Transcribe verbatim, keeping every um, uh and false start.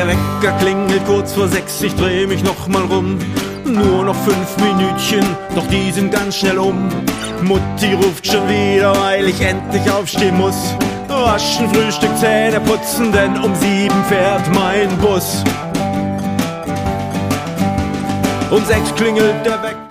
Wecker klingelt kurz vor sechs, ich dreh mich noch mal rum. Nur noch fünf Minütchen, doch die sind ganz schnell um. Mutti ruft schon wieder, weil ich endlich aufstehen muss. Waschen, Frühstück, Zähne putzen, denn um sieben fährt mein Bus. Um sechs klingelt der Wecker.